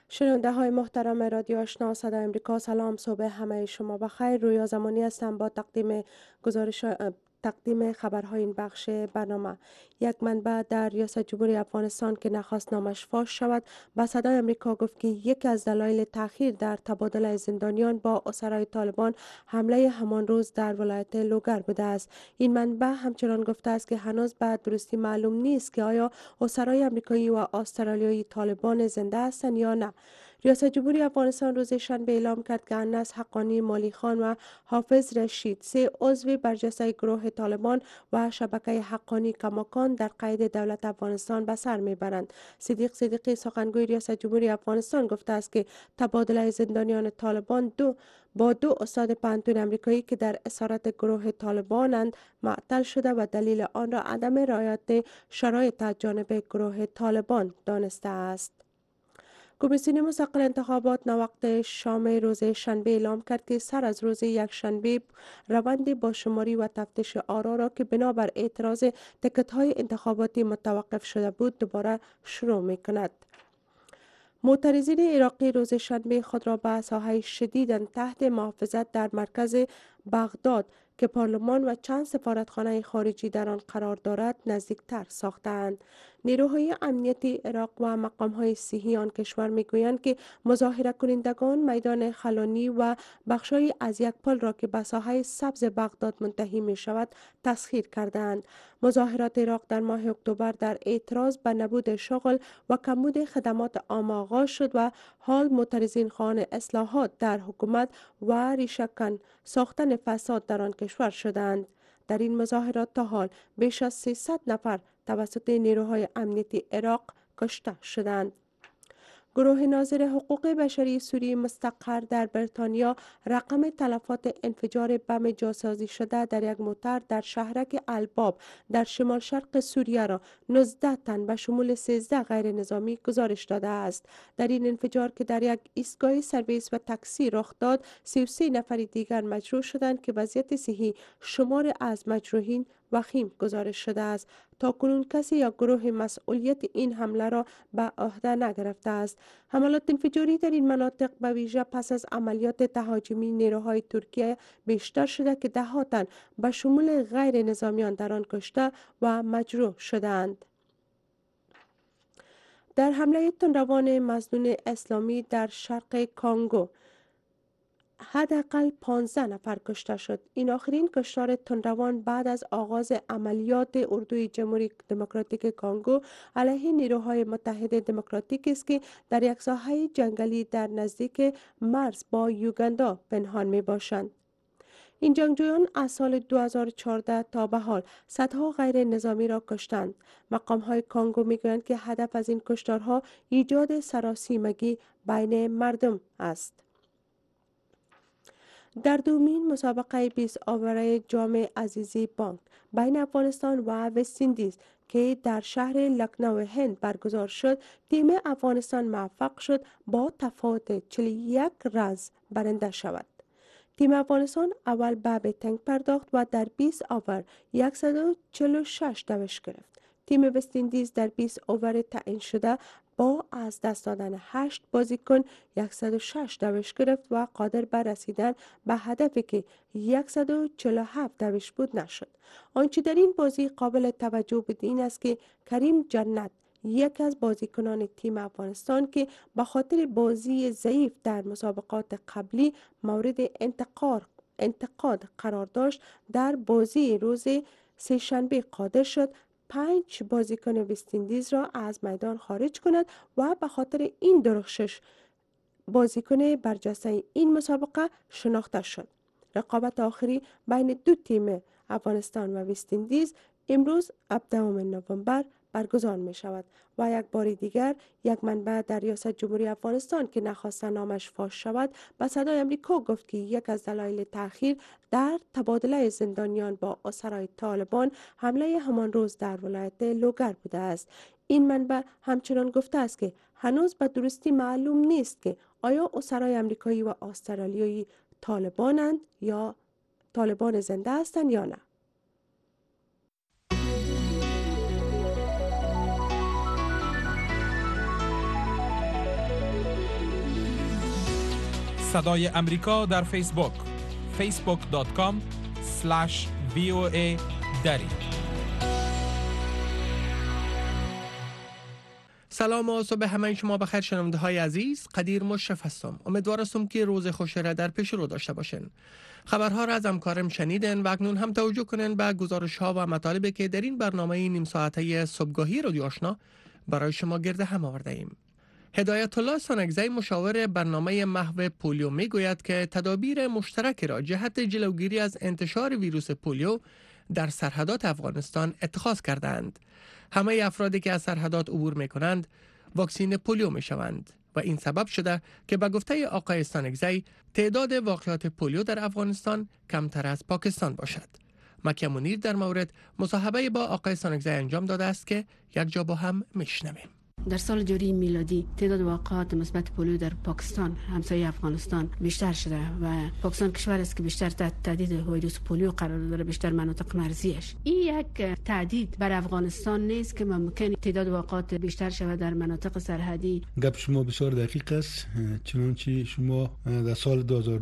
شنونده های محترم رادیو آشنا صدای امریکا، سلام، صبح همه شما بخیر. رویا زمانی هستم با تقدیم خبرهای این بخش برنامه. یک منبع در ریاست جمهوری افغانستان که نخواست نامش فاش شود به صدای امریکا گفت که یکی از دلایل تأخیر در تبادل زندانیان با اسرای طالبان حمله همان روز در ولایت لوگر بوده است. این منبع همچنان گفته است که هنوز به درستی معلوم نیست که آیا اسرای آمریکایی و استرالیایی طالبان زنده هستند یا نه. ریاست جمهوری افغانستان روز شنبه اعلام کرد که انس حقانی مالی خان و حافظ رشید، سه عضو برجسته گروه طالبان و شبکه حقانی کماکان در قید دولت افغانستان به سر میبرند. صدیق صدیقی سخنگوی ریاست جمهوری افغانستان گفته است که تبادله زندانیان طالبان با دو استاد پانتون امریکایی که در اسارت گروه طالبانند معطل شده و دلیل آن را عدم رعایت شرایط از جانب گروه طالبان دانسته است. کمیسیون مستقل انتخابات ناوقت شام روز شنبه اعلام کرد که سر از روز یک شنبه روند با شماری و تفتیش آرا را که بنابر اعتراض تکت های انتخاباتی متوقف شده بود دوباره شروع می کند. معترضین عراقی روز شنبه خود را به ساحه شدیداً تحت محافظت در مرکز بغداد که پارلمان و چند سفارتخانه خارجی در آن قرار دارد نزدیکتر ساختند. نیروهای امنیتی عراق و مقام‌های صحی آن کشور میگویند که مظاهره کنندگان میدان خلانی و بخش‌هایی از یک پل را که به ساحه سبز بغداد منتهی می شود تسخیر کردند. مظاهرات عراق در ماه اکتبر در اعتراض به نبود شغل و کمبود خدمات عامه آغاز شد و حال معترضین خواهان اصلاحات در حکومت و ریشه‌کن ساختن فساد در آن کشور شدند. در این مظاهرات تا حال بیش از 300 نفر توسط نیروهای امنیتی عراق کشته شدند. گروه ناظر حقوق بشری سوری مستقر در بریتانیا رقم تلفات انفجار بم جاسازی شده در یک موتر در شهرک الباب در شمال شرق سوریه را 19 تن به شمول 13 غیر نظامی گزارش داده است. در این انفجار که در یک ایستگاه سرویس و تاکسی رخ داد، 33 نفر دیگر مجروح شدند که وضعیت صحی شمار از مجروحین وخیم گزارش شده است. تاکنون کسی یا گروه مسئولیت این حمله را به عهده نگرفته است. حملات انفجاری در این مناطق به ویژه پس از عملیات تهاجمی نیروهای ترکیه بیشتر شده که 10 تن به شمول غیر نظامیان در آن کشته و مجروح شدند. در حمله تندروان مظنون اسلامی در شرق کانگو حداقل 15 نفر کشته شد. این آخرین کشتار تندروان بعد از آغاز عملیات اردوی جمهوری دموکراتیک کانگو علیه نیروهای متحد دموکراتیک است که در یک ساحه جنگلی در نزدیک مرز با یوگاندا پنهان می باشند. این جنگجویان از سال 2014 تا به حال صدها غیر نظامی را کشتند. مقام های کانگو می گویند که هدف از این کشتارها ایجاد سراسیمگی بین مردم است. در دومین مسابقه 20 آوره جام عزیزی بانک بین افغانستان و وست‌اندیز که در شهر لکنو هند برگزار شد، تیم افغانستان موفق شد با تفاوت 41 رنز برنده شود. تیم افغانستان اول به بیتنگ پرداخت و در 20 آور 146 دوش گرفت. تیم وست‌اندیز در 20 آور تعیین شده با از دست دادن 8 بازیکن 106 دوش گرفت و قادر به رسیدن به هدفی که 147 دوش بود نشد. آنچه در این بازی قابل توجه بود این است که کریم جنت، یکی از بازیکنان تیم افغانستان که به خاطر بازی ضعیف در مسابقات قبلی مورد انتقاد قرار داشت، در بازی روز سه‌شنبه قادر شد 5 بازیکن وست‌اندیز را از میدان خارج کند و به خاطر این درخشش بازیکن برجسته این مسابقه شناخته شد. رقابت آخری بین دو تیم افغانستان و وست‌اندیز امروز 17 نوامبر برگزار می شود و یک بار دیگر یک منبع در ریاست جمهوری افغانستان که نخواست نامش فاش شود به صدای امریکا گفت که یک از دلایل تأخیر در تبادله زندانیان با اسرای طالبان حمله همان روز در ولایت لوگر بوده است. این منبع همچنان گفته است که هنوز به درستی معلوم نیست که آیا اسرای آمریکایی و استرالیایی طالبانند یا طالبان زنده هستند یا نه. صدای امریکا در فیسبوک facebook.com/VOA دری. سلام و صبح همه شما بخیر شنونده های عزیز. قدیر مشرف هستم. امیدوار هستم که روز خوش را در پیش رو داشته باشین. خبرها را از همکارم شنیدن و اکنون هم توجه کنین به گزارش ها و مطالبی که در این برنامه نیم ساعته صبحگاهی رادیو آشنا برای شما گرد هم آورده ایم. هدایت الله سانگزی مشاور برنامه محو پولیو می گوید که تدابیر مشترک را جهت جلوگیری از انتشار ویروس پولیو در سرحدات افغانستان اتخاذ کردند. همه افرادی که از سرحدات عبور می کنند واکسین پولیو می شوند و این سبب شده که به گفته آقای سانگزی تعداد واقعات پولیو در افغانستان کمتر از پاکستان باشد. مکه منیر در مورد مصاحبه با آقای سانگزی انجام داده است که یک جا با هم میشنویم. در سال جاری میلادی تعداد واقعات مثبت پولیو در پاکستان همسایه افغانستان بیشتر شده و پاکستان کشور است که بیشتر تحت تهدید ویروس پولیو قرار داره، بیشتر مناطق مرزیش. این یک تهدید بر افغانستان نیست که ممکن تعداد واقعات بیشتر شود در مناطق سرحدی. گپ شما بسیار دقیق است، چنانچه شما در سال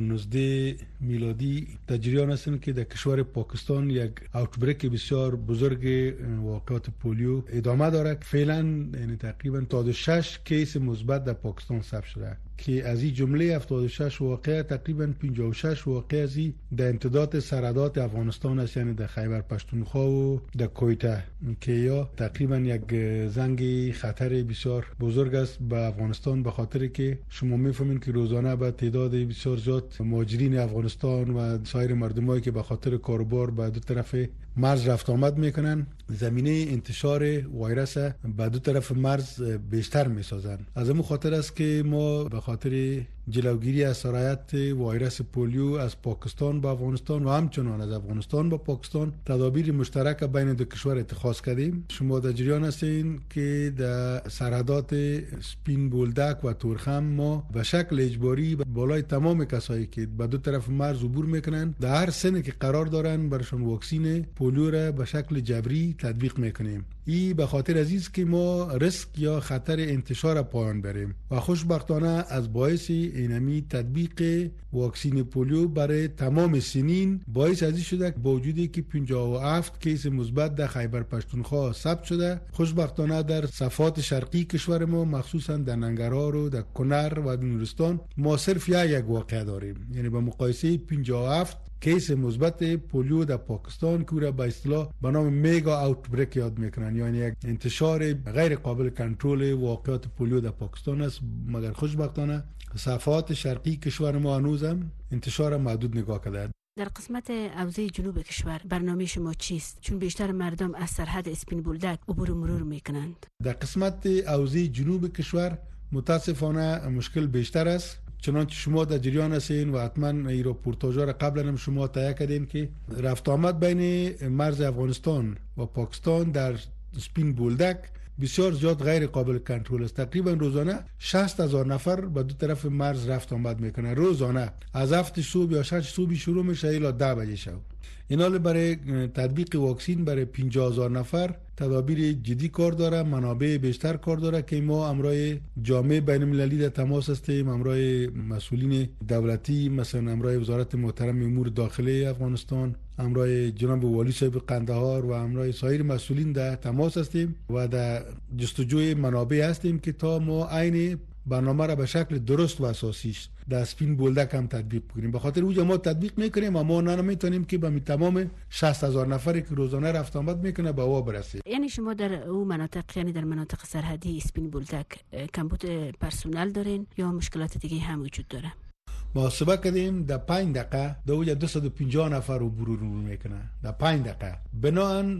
2019 میلادی در جریان هستید که در کشور پاکستان یک اوتبریک بسیار بزرگ واقعات پولیو ادامه داره. فعلا یعنی تقریبا 76 کیس مثبت در پاکستان ثبت شده که از این جمله 76 واقعه تقریبا 56 واقعه از این در امتداد سرحدات افغانستان است، یعنی در خیبر پختونخوا و در کویته که یا تقریبا یک زنگ خطر بسیار بزرگ است به افغانستان، به خاطر که شما میفهمین که روزانه به تعداد بسیار زیاد مهاجرین افغانستان و سایر مردمایی که به خاطر کاروبار به دو طرف مرز رفت آمد میکنن، زمینه انتشار ویروس به دو طرف مرز بیشتر میسازن. از همون خاطر است که ما به خاطر جلوگیری از سرایت ویروس پولیو از پاکستان به افغانستان و همچنان از افغانستان به پاکستان تدابیر مشترک بین دو کشور اتخاذ کردیم. شما در جریان هستین که در سرحدات سپین بولدک و تورخم ما به شکل اجباری بالای تمام کسایی که به دو طرف مرز عبور میکنن در هر سنی که قرار دارن برشون واکسین پولیو را به شکل جبری تطبیق میکنیم. این به خاطر عزیز که ما ریسک یا خطر انتشار پایان بریم و خوشبختانه از باعث اینمی تطبیق واکسین پولیو برای تمام سنین باعث ازی شده که با وجودی که 57 کیس مثبت در خیبر پختونخوا ثبت شده، خوشبختانه در صفات شرقی کشور ما مخصوصا در ننگرهار و در کنر و در نورستان ما صرف یک واقعه داریم. یعنی با مقایسه 57 کیس مثبت پولیو در پاکستان که را به اصطلاح به نام میگا اوتبریک یاد میکنن، یعنی یک انتشار غیر قابل کنترل واقعات پولیو در پاکستان است، مگر خوشبختانه صفات شرقی کشور ما هنوزم انتشار محدود نگاه کرده. در قسمت حوزه جنوب کشور برنامه شما چیست؟ چون بیشتر مردم از سرحد اسپین بولدک عبور و مرور میکنند. در قسمت حوزه جنوب کشور متاسفانه مشکل بیشتر است، چنانچه شما در جریان هستین و حتما این رپورتاژها را قبلا هم شما تهیه کردین که رفت آمد بین مرز افغانستان و پاکستان در سپین بولدک بسیار زیاد غیر قابل کنترل است. تقریبا روزانه 60,000 نفر به دو طرف مرز رفت آمد میکنه روزانه، از 7 صبح یا 6 صبح شروع میشه الی 10 بجه شب. اینا برای تطبیق واکسین برای 50,000 نفر تدابیر جدی کار داره، منابع بیشتر کار داره که ما امرای جامعه بین المللی در تماس هستیم، امرای مسئولین دولتی مثلا امرای وزارت محترم امور داخلی افغانستان، امرای جناب والی صاحب قندهار و امرای سایر مسئولین در تماس هستیم و در جستجوی منابع هستیم که تا ما عین برنامه را به شکل درست و اساسیش در سپین بولدک هم تطبیق کنیم. به خاطر اوج ما تطبیق میکنیم اما نمیتونیم که به تمام 60,000 نفری که روزانه رفت آمد میکنه به وا برسیم. یعنی شما در او مناطق، یعنی در مناطق سرحدی اسپین بولدک کمبود پرسونل دارین یا مشکلات دیگه هم وجود داره؟ محاسبه کردیم در 5 دقیقه در اوج 250 نفر رو عبور میکنه در 5 دقیقه. بناهن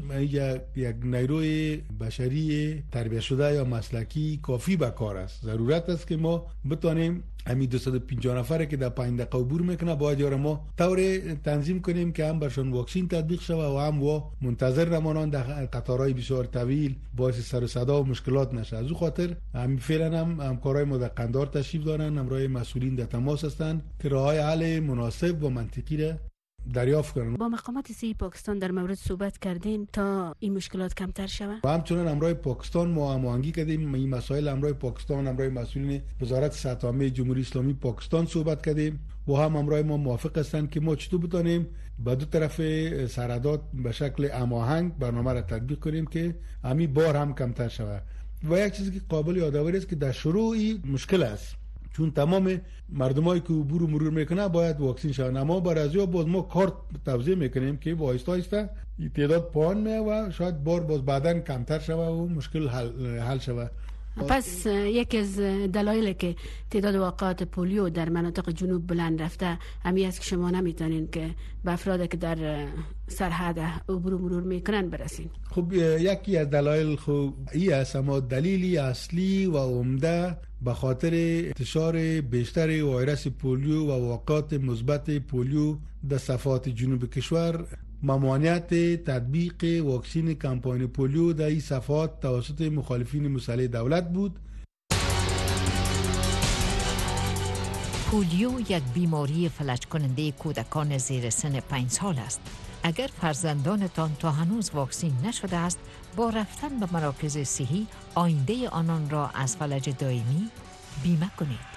یک نیروی بشری تربیت شده یا مسلکی کافی به کار است. ضرورت است که ما بتونیم همین 250 نفره که در 5 دقیقه عبور میکنه باید یاره ما طور تنظیم کنیم که هم برشون واکسین تطبیق شود و هم و منتظر نمانند در قطارهای بسیار طویل باعث سر و صدا و مشکلات نشه. از او خاطر همین فعلا هم همکارای ما در قندهار تشریف دارن، همراه مسئولین در تماس هستند که راههای حل مناسب و منطقی را دریافت کنند. با مقامات صحی پاکستان در مورد صحبت کردین تا این مشکلات کمتر شود؟ و همچنین همراه پاکستان ما هماهنگی کردیم. این مسائل همراه پاکستان، همراه مسئولین وزارت صحت عامه جمهوری اسلامی پاکستان صحبت کردیم و همراه ما موافق هستند که ما چطور بتونیم به دو طرف سرحدات به شکل هماهنگ برنامه را تطبیق کنیم که همین بار هم کمتر شود. و یک چیزی که قابل یادآوری است که در شروع مشکل است، چون تمام مردمایی که عبور و مرور میکنه باید واکسین شوند، اما بر از یا باز ما کارت توزیع میکنیم که آهسته آهسته تعداد پایین میاد و شاید بار باز بعداً کمتر شود و مشکل حل شود. پس یکی از دلایلی که تعداد واقعات پولیو در مناطق جنوب بلند رفته همی است که شما نمیتونین که به افرادی که در سرحد عبور و مرور میکنن برسین. خب یکی از دلایل خوب ای است، اما دلیلی اصلی و عمده به خاطر انتشار بیشتر ویروس پولیو و واقعات مثبت پولیو در صفحات جنوب کشور ممانعت تطبیق واکسین کمپاین پولیو در این صفحات توسط مخالفین مسلح دولت بود. پولیو یک بیماری فلج کننده کودکان زیر سن 5 سال است. اگر فرزندانتان تا هنوز واکسین نشده است، با رفتن به مراکز صحی آینده آنان را از فلج دائمی بیمه کنید.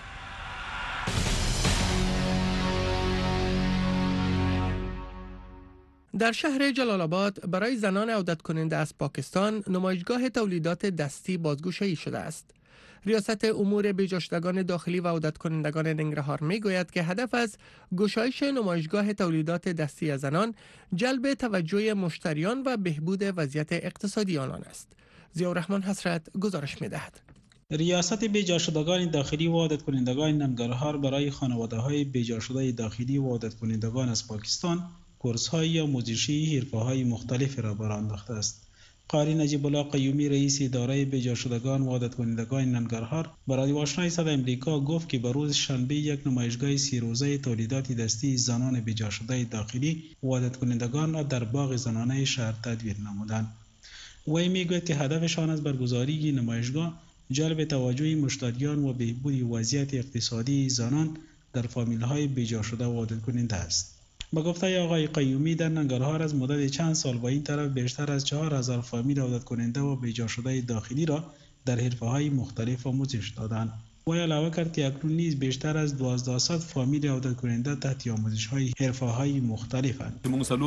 در شهر جلال آباد برای زنان عودت کننده از پاکستان نمایشگاه تولیدات دستی بازگشایی شده است. ریاست امور بجاشدگان داخلی و عودت کنندگان ننگرهار می گوید که هدف از گشایش نمایشگاه تولیدات دستی زنان جلب توجه مشتریان و بهبود وضعیت اقتصادی آنان است. ضیاءالرحمن حسرت گزارش می دهد. ریاست بجاشدگان داخلی و عودت کنندگان ننگرهار برای خانواده‌های بجاشده داخلی و عودت کنندگان از پاکستان کورس‌های آموزشی حرفه‌های مختلف را برآورده انداخته است. قاری نجیب الله قیومی رئیس اداره بجاشدگان و عودت کنندگان ننگرهار به رادیو آشنای صدای امریکا گفت که به روز شنبه یک نمایشگاه 3 روزه تولیدات دستی زنان بجاشده داخلی و عودت کنندگان را در باغ زنانه شهر تدوین نمودند. وی میگوید که هدفشان از برگزاری این نمایشگاه جلب توجه مشتریان و بهبود وضعیت اقتصادی زنان در فامیل‌های بجاشده و عودت کننده است. با گفته آقای قیومی در ننگرهار از مدت چند سال با این طرف بیشتر از 4000 فامیل عودت کننده و بجاشده داخلی را در حرفه‌های مختلف آموزش دادند. وی علاوه کرد که اکنون نیز بیشتر از 1200 فامیل عودت کننده تحت آموزش‌های حرفه‌های مختلفند.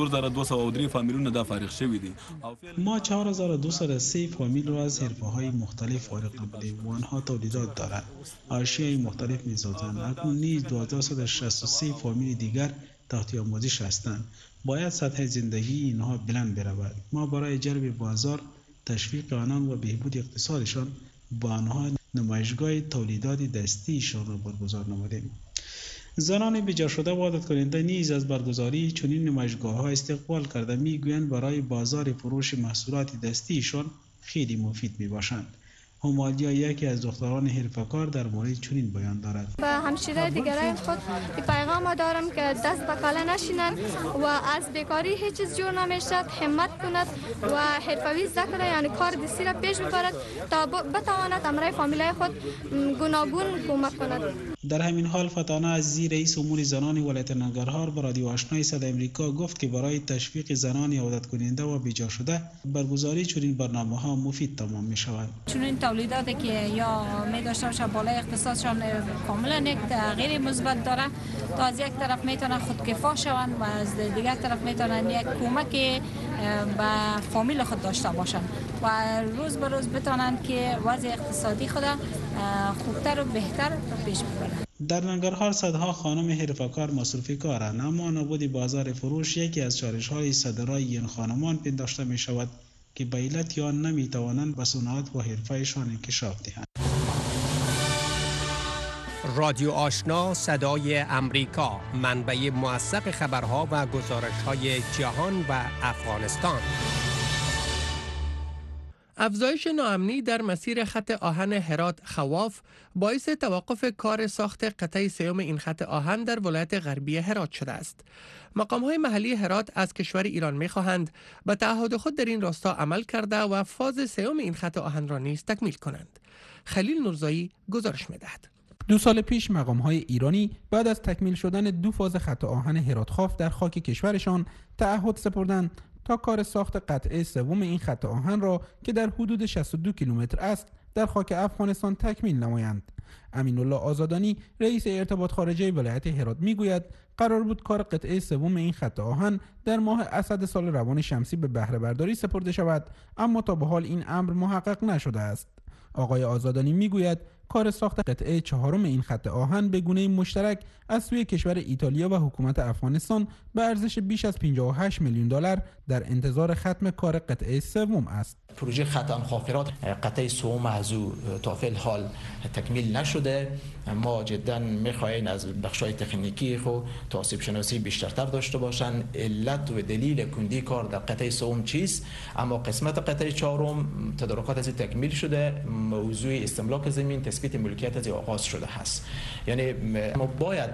ما 4203 فامیل را از حرفه‌های مختلف فارغ نمودیم و آنها تولیدات دارند. اشیاء مختلف می‌سازند. اکنون نیز 1263 فامیل دیگر تحت آموزش هستند. باید سطح زندگی اینها بلند برود. ما برای جلب بازار، تشویق آنان و بهبود اقتصادشان با آنها نمایشگاه تولیدات دستیشان را برگزار نمودیم. زنان بجاشده و عادت کننده نیز از برگزاری چنین نمایشگاه‌ها استقبال کرده میگویند برای بازار فروش محصولات دستیشان خیلی مفید میباشند. همالیا یکی از دختران حرفه‌کار در مورد چنین بیان دارد. به همشیره دیگران خود پیغام دارم که دست به کله نشینند و از بیکاری هیچ چیز جور نمیشد، همت کند و حرفوی ذکر یعنی کار دستی را پیش ببرد تا بتواند امرای فامیلای خود گوناگون کمک کند. در همین حال فتانه عزیزی رئیس امور زنان ولایت ننگرهار به رادیو آشنای صدای امریکا گفت که برای تشویق زنان عودت کننده و بیجا شده برگزاری چنین برنامه‌ها مفید تمام می‌شود. چنین تولیداتی که یا می‌داشته باشه بالای اقتصادشان کاملا یک تغییر مثبت داره، تا از یک طرف میتونن خودکفا شوند و از دیگر طرف میتونن یک کمک به فامیل خود داشته باشند و روز به روز بتونن که وضع اقتصادی خود خوبتر و بهتر پیش ببرند. در ننگرهار صدها خانم حرفه‌کار مصرفی کارند، اما نبود بازار فروش یکی از چالش‌های صدرای این خانمان پنداشته می‌شود که به علت آن نمی‌توانند به صنعت و حرفه‌شان انکشاف دهند. رادیو آشنا صدای امریکا، منبع موثق خبرها و گزارش‌های جهان و افغانستان. افزایش ناامنی در مسیر خط آهن هرات خواف باعث توقف کار ساخت قطعه سوم این خط آهن در ولایت غربی هرات شده است. مقام‌های محلی هرات از کشور ایران می‌خواهند به تعهد خود در این راستا عمل کرده و فاز سوم این خط آهن را نیز تکمیل کنند. خلیل نورزایی گزارش می‌دهد. 2 سال پیش مقام‌های ایرانی بعد از تکمیل شدن 2 فاز خط آهن هراتخاف در خاک کشورشان تعهد سپردند تا کار ساخت قطعه سوم این خط آهن را که در حدود 62 کیلومتر است در خاک افغانستان تکمیل نمایند. امین‌الله آزادانی رئیس ارتباط خارجه ولایت هرات میگوید قرار بود کار قطعه سوم این خط آهن در ماه اسد سال روان شمسی به بهره برداری سپرده شود، اما تا به حال این امر محقق نشده است. آقای آزادانی میگوید کار ساخت قطعه چهارم این خط آهن به گونه مشترک از سوی کشور ایتالیا و حکومت افغانستان به ارزش بیش از 58 میلیون دلار در انتظار ختم کار قطعه سوم است. پروژه خط آهن خافرات قطعه سوم از او تا فعل حال تکمیل نشده. ما جدا می‌خواهیم از بخش‌های تکنیکی خو توصیف شناسی بیشترتر داشته باشند. علت و دلیل کندی کار در قطعه سوم چیست؟ اما قسمت قطعه چهارم تدارکات از تکمیل شده. موضوع استملاک زمین تثبیت ملکیت از آغاز شده است. یعنی ما باید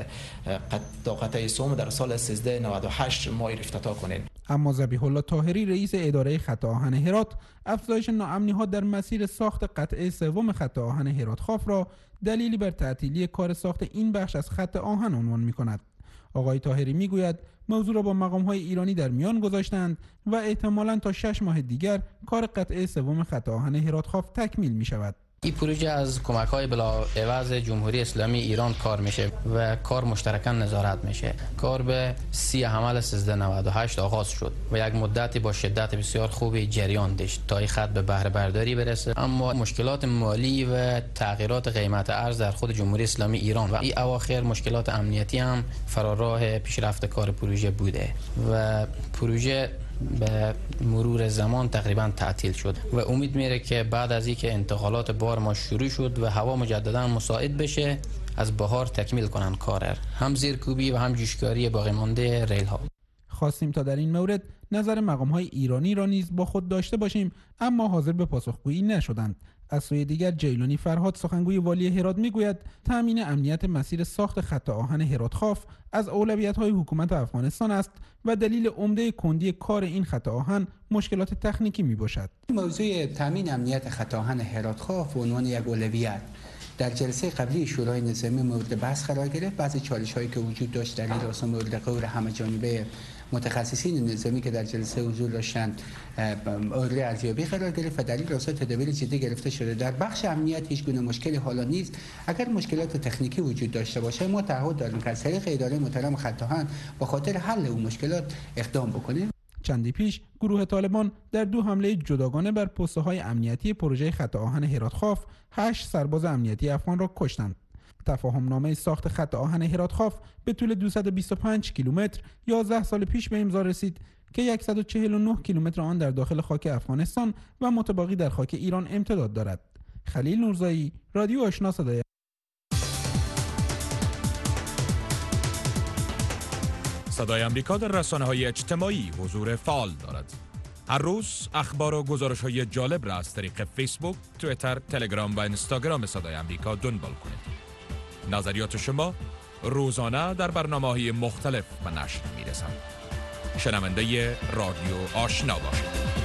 قطعه سوم در سال 1398 ما افتتاح کنیم. اما ذبیح الله طاهری رئیس اداره خط آهن هرات افزایش ناامنی‌ها در مسیر ساخت قطعه سوم خط آهن هراتخاف را دلیلی بر تعطیلی کار ساخت این بخش از خط آهن عنوان می‌کند. آقای طاهری میگوید موضوع را با مقام‌های ایرانی در میان گذاشتند و احتمالاً تا 6 ماه دیگر کار قطعه سوم خط آهن هراتخاف تکمیل می‌شود. این پروژه از کمک‌های بلاعوض جمهوری اسلامی ایران کار میشه و کار مشترکاً نظارت میشه. کار به 30 حمل 1398 آغاز شد و یک مدتی با شدت بسیار خوبی جریان داشت تا این خط به بهره برداری برسه، اما مشکلات مالی و تغییرات قیمت ارز در خود جمهوری اسلامی ایران و این اواخر مشکلات امنیتی هم فراراه پیشرفت کار پروژه بوده و پروژه به مرور زمان تقریبا تعطیل شد و امید میره که بعد از اینکه انتقالات بار ما شروع شد و هوا مجددا مساعد بشه از بهار تکمیل کنن کار هم زیرکوبی و هم جوشکاری باقی مانده ریل ها. خواستیم تا در این مورد نظر مقام‌های ایرانی را نیز با خود داشته باشیم، اما حاضر به پاسخگویی نشدند. از سوی دیگر جیلانی فرهاد سخنگوی والی هرات میگوید تامین امنیت مسیر ساخت خط آهن هراتخاف از اولویت‌های حکومت افغانستان است و دلیل عمده کندی کار این خط آهن مشکلات تکنیکی میباشد. موضوع تامین امنیت خط آهن هراتخاف به عنوان یک اولویت در جلسه قبلی شورای نظامی مورد بحث قرار گرفت. بعضی چالش‌هایی که وجود داشت در این راستا مورد غور همه جانبه متخصصین نظامی که در جلسه حضور داشتند مورد ارزیابی قرار گرفت و در این راستا تدابیر جدی گرفته شده. در بخش امنیت هیچ گونه مشکلی حالا نیست. اگر مشکلات تکنیکی وجود داشته باشه ما تعهد داریم که از طریق اداره محترم خط آهن به خاطر حل اون مشکلات اقدام بکنیم. چندی پیش گروه طالبان در 2 حمله جداگانه بر پست‌های امنیتی پروژه خط آهن هراتخاف 8 سرباز امنیتی افغان را کشتند. تفاهمنامه ساخت خط آهن هراتخاف به طول 225 کیلومتر 11 سال پیش به امضا رسید که 149 کیلومتر آن در داخل خاک افغانستان و متباقی در خاک ایران امتداد دارد. خلیل نورزایی، رادیو آشنا صدای صدای آمریکا در رسانه‌های اجتماعی حضور فعال دارد. هر روز اخبار و گزارش‌های جالب را از طریق فیسبوک، توییتر، تلگرام و اینستاگرام صدای آمریکا دنبال کنید. نظریات شما روزانه در برنامه‌های مختلف به نشر می‌رسند. شنونده رادیو آشنا باشید.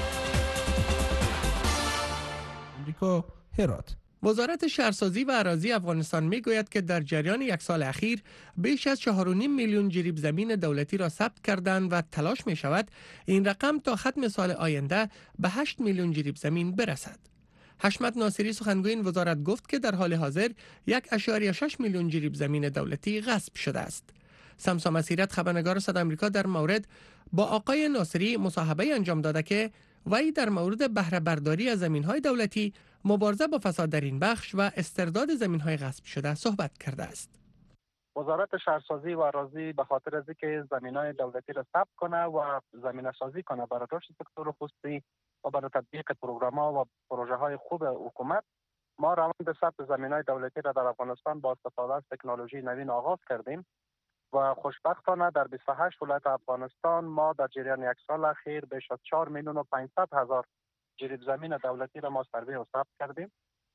آمریکا هرات. وزارت شهرسازی و اراضی افغانستان میگوید که در جریان 1 سال اخیر بیش از 4.5 میلیون جریب زمین دولتی را ثبت کردند و تلاش می شود این رقم تا ختم سال آینده به 8 میلیون جریب زمین برسد. حشمت ناصری سخنگوی این وزارت گفت که در حال حاضر 1.6 میلیون جریب زمین دولتی غصب شده است. سمسا مسیرت خبرنگار صدای آمریکا در مورد با آقای ناصری مصاحبه انجام داده که وی در مورد بهره برداری از زمین‌های دولتی، مبارزه با فساد در این بخش و استرداد زمین‌های غصب شده صحبت کرده است. وزارت شهرسازی و اراضی به خاطر از اینکه زمین‌های دولتی را ثبت کنه و زمینه سازی کنه برای رشد سکتور خصوصی و برای تطبیق پروگرام‌ها و پروژه‌های خوب حکومت، ما روند ثبت زمین‌های دولتی را در افغانستان با استفاده از تکنولوژی نوین آغاز کردیم و خوشبختانه در 28 ولایت افغانستان ما در جریان 1 سال اخیر بیش از 4 میلیون و 500 هزار جریب زمین دولتی را ما سروی و ثبت کردیم.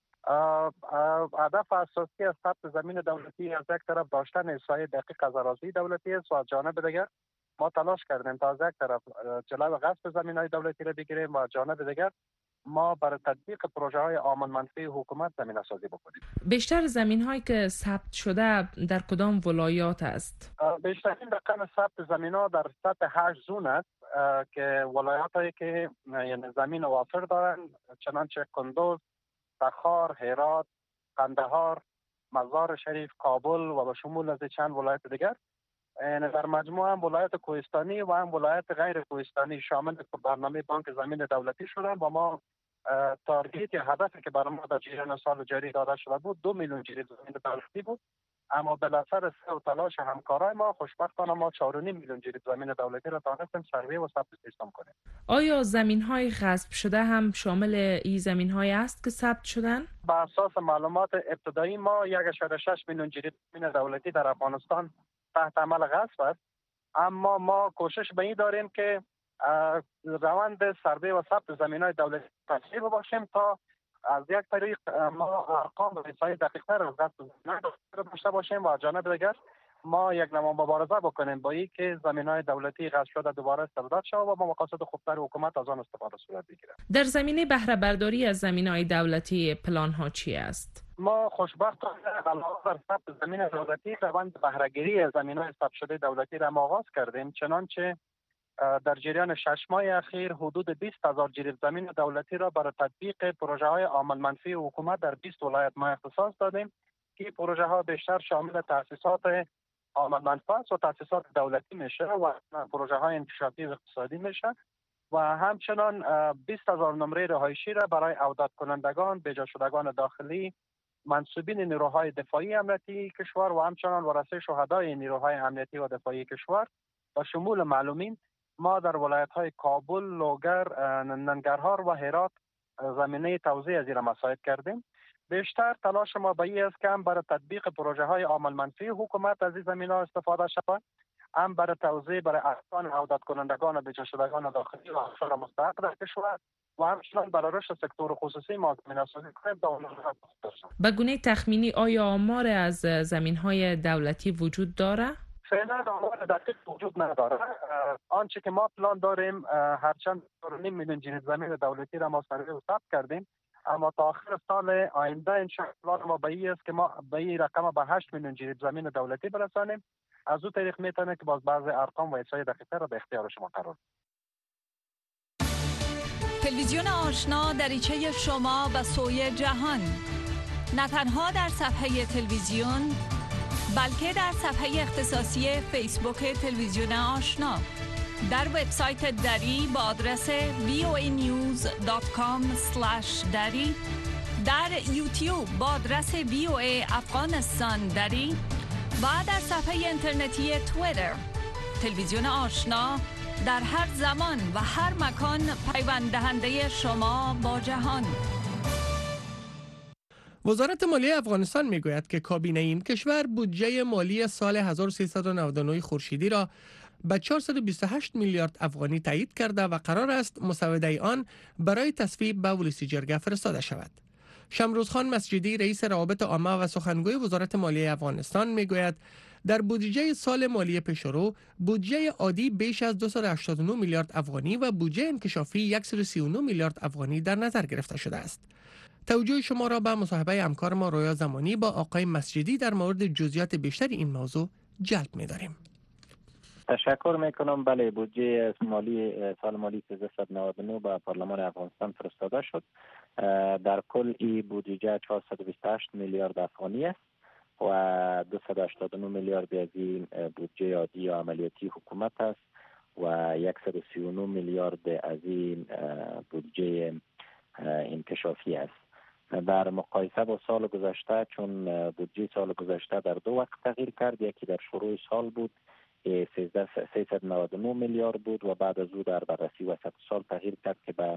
هدف اساسی از ثبت زمین دولتی از یک طرف داشتن احصایه دقیق از اراضی دولتی است و از جانب دیگر ما تلاش کردیم تا از یک طرف جلوی غصب زمین‌های دولتی را بگیریم و از جانب دیگر ما برای تطبیق پروژه های عامل منفی حکومت زمینه سازی بکنیم. بیشتر زمین هایی که ثبت شده در کدام ولایات است؟ بیشترین رقم ثبت زمین ها در سطح 8 زون است که ولایات هایی که یعنی زمین وافر دارند، چنانچه کندوز، تخار، هرات، قندهار، مزار شریف، کابل و به شمول از چند ولایت دیگر. یعنی در مجموع هم ولایت کوهستانی و هم ولایت غیر کوهستانی شامل برنامه بانک زمین دولتی شدند و ما تارگت یا هدفی که برای ما در جریان سال جاری داده شده بود 2 میلیون جریب زمین دولتی بود، اما بالاخره سعی و تلاش همکارای ما خوشبختانه ما 4.5 میلیون جریب زمین دولتی را توانستیم سروی و ثبت سیستم کنیم. آیا زمین های غصب شده هم شامل این زمین های است که ثبت شدن؟ بر اساس معلومات ابتدایی ما 1.6 میلیون جریب زمین دولتی در افغانستان تحت عمل غصب است، اما ما کوشش به این داریم که روند سروی و ثبت زمین‌های دولتی تسریع باشیم تا از یک طریق ما ارقام و احصای دقیق‌تر از غصب زمین‌های دولتی داشته باشیم و از جانب دیگر ما یک نوع مبارزه بکنیم با این که زمین‌های دولتی غصب شده دوباره استرداد شود و با مقاصد خوبتر حکومت از آن استفاده صورت بگیرد. در زمینه بهره برداری از زمین‌های دولتی پلان ها چی است؟ ما خوشبختانه علاوه بر ثبت زمین دولتی روند بهره‌گیری از زمین‌های ثبت شده دولتی را آغاز کردیم، چنانچه در جریان 6 ماه اخیر حدود 20,000 جریب زمین دولتی را برای تطبیق پروژه های عامل منفی حکومت در 20 ولایت ما اختصاص دادیم که پروژه ها بیشتر شامل تأسیسات عامل منفعه و تأسیسات دولتی میشه و پروژه های انکشافی و اقتصادی میشه و همچنان 20,000 نمره رهایشی را برای عودت کنندگان، بجا شدگان داخلی، منصوبین نیروهای دفاعی امنیتی کشور و همچنان ورثه شهدای نیروهای امنیتی و دفاعی کشور و شمول معلومین ما در ولایت‌های کابل، لوگر، ننگرهار و هرات زمینه توزیع از این مساعد کردیم. بیشتر تلاش ما به این است که هم برای تطبیق پروژه های عامل منفی حکومت از این زمینه‌ها استفاده شود، هم برای توزیع برای افغان عودت کنندگان بجا شدگان داخلی و افراد مستحق در کشور و همچنان برای رشد سکتور خصوصی ما زمینه سازی کنیم تا اونها به گونه تخمینی آیا آمار از زمین‌های دولتی وجود داره؟ فعلا آمار دقیق وجود نداره. آنچه که ما پلان داریم هرچند 4.5 میلیون جریب زمین دولتی را ما سروی و ثبت کردیم، اما تا آخر سال آینده انشاءالله ما به این است که ما به این رقم به 8 میلیون جریب زمین دولتی برسانیم. از اون طریق میتونه که باز بعضی ارقام و احصای دقیق‌تر را به اختیار شما قرار بدیم. تلویزیون آشنا دریچه شما به سوی جهان، نه تنها در صفحه تلویزیون بلکه در صفحه اختصاصی فیسبوک تلویزیون آشنا، در وبسایت دری با آدرس voanews.com/dari، در یوتیوب با آدرس VOA افغانستان دری و در صفحه اینترنتی توییتر. تلویزیون آشنا در هر زمان و هر مکان پیوند دهنده شما با جهان. وزارت مالیه افغانستان میگوید که کابینه این کشور بودجه مالی سال 1399 خورشیدی را به 428 میلیارد افغانی تایید کرده و قرار است مسوده آن برای تصویب به ولسی جرگه فرستاده شود. شمروزخان مسجدی رئیس روابط عامه و سخنگوی وزارت مالیه افغانستان میگوید در بودجه سال مالی پیشرو بودجه عادی بیش از 289 میلیارد افغانی و بودجه انکشافی 139 میلیارد افغانی در نظر گرفته شده است. توجه شما را به مصاحبه همکار ما رویا زمانی با آقای مسجدی در مورد جزئیات بیشتر این موضوع جلب می‌داریم. تشکر میکنم. بله، بودجه مالی سال مالی 1399 به پارلمان افغانستان فرستاده شد. در کل این بودجه 428 میلیارد افغانی است و 289 میلیارد از این بودجه عادی و عملیاتی حکومت است و 139 میلیارد از این بودجه انکشافی است. در مقایسه با سال گذشته، چون بودجه سال گذشته در دو وقت تغییر کرد، یکی در شروع سال بود 399 میلیارد بود و بعد از او در بررسی وسط سال تغییر کرد که به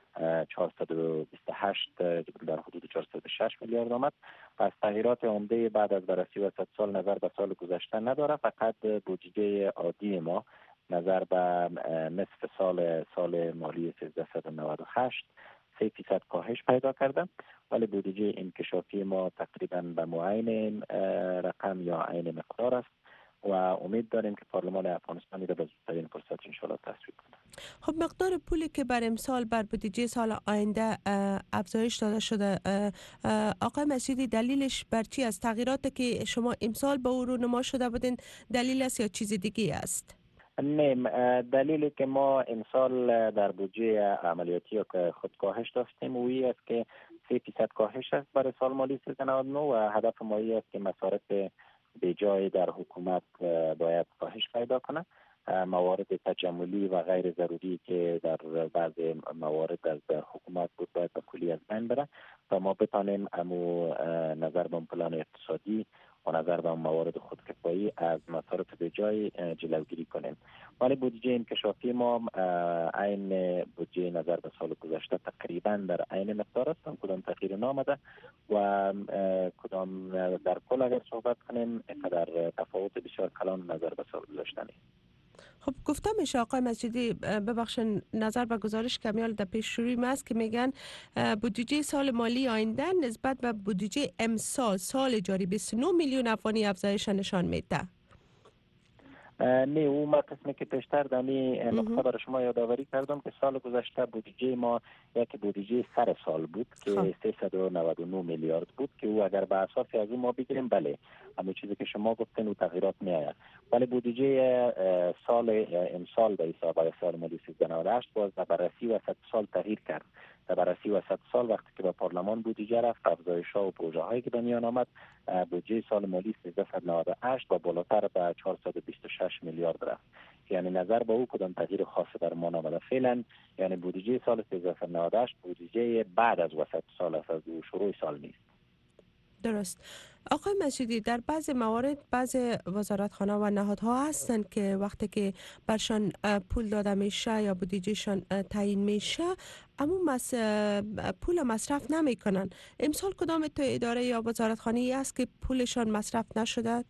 428 در حدود 406 میلیارد آمد. پس تغییرات عمده بعد از بررسی وسط سال نظر به سال گذشته نداره، فقط بودجه عادی ما نظر به نصف سال مالی 1398 3% کاهش پیدا کرده، ولی بودجه انکشافی ما تقریبا به معین رقم یا عین مقدار است و امید داریم که پارلمان افغانستان را به زودترین فرصت ان شاء الله تصویب کنه. خب مقدار پولی که بر امسال بر بودجه سال آینده افزایش داده شده، آقای مسجدی دلیلش بر چی است؟ تغییراتی که شما امسال به او رونما شده بودین دلیل است یا چیز دیگه است؟ نه، دلیلی که ما امسال در بودجه عملیاتی خود کاهش داشتیم اویی است که 3% کاهش است برای سال مالی 1399 و هدف ما است که مصارف به جای در حکومت باید کاهش پیدا کنه. موارد تجملی و غیر ضروری که در بعض موارد در حکومت بود باید به کلی از بین بره تا ما بتانیم نظر به پلان اقتصادی و نظر به موارد خودکفایی از مصارف به جای جلوگیری کنیم. ولی بودجه انکشافی ما عین بودجه نظر به سال گذشته تقریبا در عین مقدار است، کدام تغییر نامده و کدام در کل اگر صحبت کنیم در تفاوت بسیار کلان نظر به سال گذشته نیست. خب گفته میشه آقای مسجدی، ببخشید نظر به گزارش کمیال در پیش روی ما است که میگن بودجه سال مالی آینده نسبت به بودجه امسال سال جاری 29 میلیون افغانی افزایش نشان میده. نه، او ما قسمی که پیشتر دمی نقطه برای شما یادآوری کردم که سال گذشته بودجه ما یک بودجه سر سال بود که 399 میلیارد بود که او اگر به اساس از او ما بگیریم بله همون چیزی که شما گفتین او تغییرات میآید، ولی بودجه سال امسال به حساب سال مالی 1398 باز در بررسی وسط سال تغییر کرد. در بررسی وسط سال وقتی که به پارلمان بودجه رفت، افزایش‌ها و پروژه هایی که به میان آمد، بودجه سال مالی 1398 با بالاتر به 426 میلیارد رفت. یعنی نظر به او کدام تغییر خاصی در ما نامده فعلا، یعنی بودجه سال 1398 بودجه بعد از وسط سال است، از شروع سال نیست. درست. آقای مسجدی، در بعض موارد بعض وزارتخانه و نهادها هستند که وقتی که برشان پول داده میشه یا بودجهشان تعیین میشه اما پول مصرف نمیکنن. امسال کدام تو اداره یا وزارتخانه است که پولشان مصرف نشده؟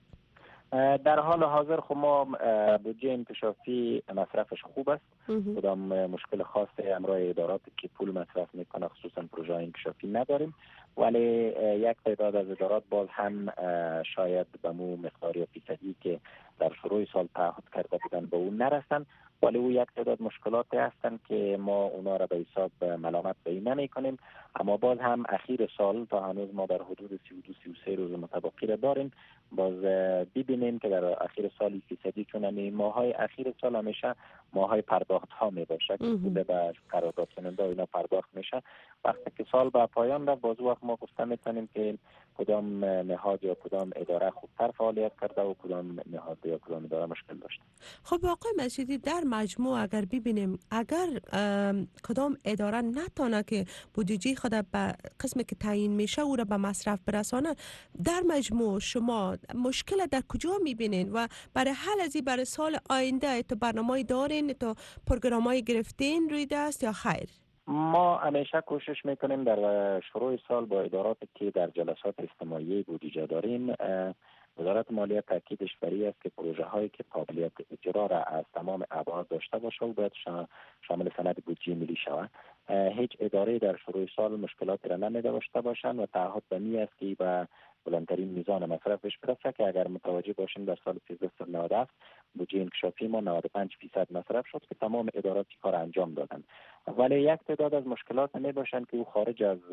در حال حاضر خب ما بودجه انکشافی مصرفش خوب است، کدام مشکل خاص امرای اداراتی که پول مصرف میکنه خصوصا پروژه انکشافی نداریم، ولی یک تعداد از ادارات باز هم شاید به مو مقدار یا فیصدی که در شروع سال تعهد کرده بودن به اون نرسن، ولی او یک تعداد مشکلاتی هستند که ما اونا را به حساب ملامت به این نمی کنیم. اما باز هم اخیر سال تا هنوز ما در حدود 32-33 روز متبقی را داریم، باز ببینیم که در اخیر سال فیصدی چون ماهای اخیر سال همیشه ماهای پرداخت ها می باشه که پول به قرارداد کننده اینا پرداخت میشه. وقتی که سال به پایان رفت باز وقت ما گفته میتونیم که کدام نهاد یا کدام اداره خوبتر فعالیت کرده و کدام نهاد یا کدام اداره مشکل داشته. خب آقای مسجدی، در مجموع اگر ببینیم اگر کدام اداره نتونه که بودجه خود به قسمی که تعیین میشه او را به مصرف برسانه، در مجموع شما مشکل در کجا میبینین و برای حل از این برای سال آینده تو برنامه‌ای دارین، تو پروگرام‌های گرفتین روی دست یا خیر؟ ما همیشه کوشش میکنیم در شروع سال با اداراتی که در جلسات اجتماعی بودجه داریم، وزارت مالیه تاکیدش بر این است که پروژه هایی که قابلیت اجرا را از تمام ابعاد داشته باشه و باید شامل سند بودجه ملی شود. هیچ اداره در شروع سال مشکلاتی را نمی‌داشته باشند و تعهد به این است که به بلندترین میزان مصرفش برسه که اگر متوجه باشیم در سال 1397 بودجه انکشافی ما 95% مصرف شد که تمام ادارات کار انجام دادند، ولی یک تعداد از مشکلات نمی‌باشند که او خارج از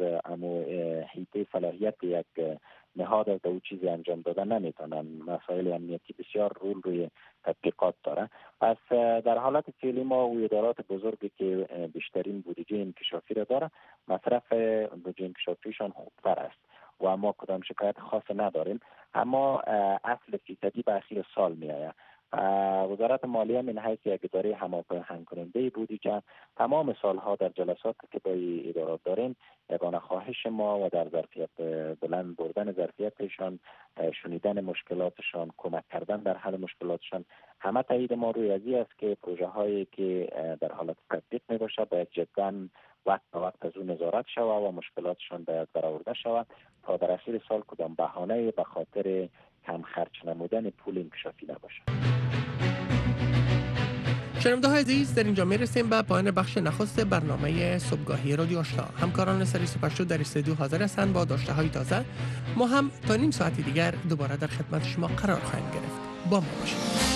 حیطه صلاحیت یک نهاد از او چیزی انجام دادن نمیتونن. مسائل امنیتی بسیار رول روی تطبیقات داره. پس در حالت فعلی ما و ادارات بزرگی که بیشترین بودجه انکشافی را داره مصرف بودجه انکشافیشان خوبتر است و ما کدام شکایت خاص نداریم، اما اصل فیصدی به اخیر سال می آید. وزارت مالیه من حیث یک اداره هماهنگ کننده بودجه تمام سالها در جلساتی که با ادارات داریم یگانه خواهش ما و در ظرفیت بلند بردن ظرفیتشان، شنیدن مشکلاتشان، کمک کردن در حل مشکلاتشان، همه تایید ما روی ازی است که پروژه هایی که در حالت تطبیق می باشه باید جدا وقت به وقت از اون نظارت شود و مشکلاتشان باید برآورده شود تا در اخیر سال کدام بهانه به خاطر کم خرج نمودن پول انکشافی نباشه. شنونده های عزیز، در اینجا میرسیم به پایان بخش نخست برنامه صبحگاهی رادیو آشنا. همکاران سری سپشتو در استودیو حاضر هستند با داشته های تازه. ما هم تا نیم ساعت دیگر دوباره در خدمت شما قرار خواهیم گرفت. با ما باشید.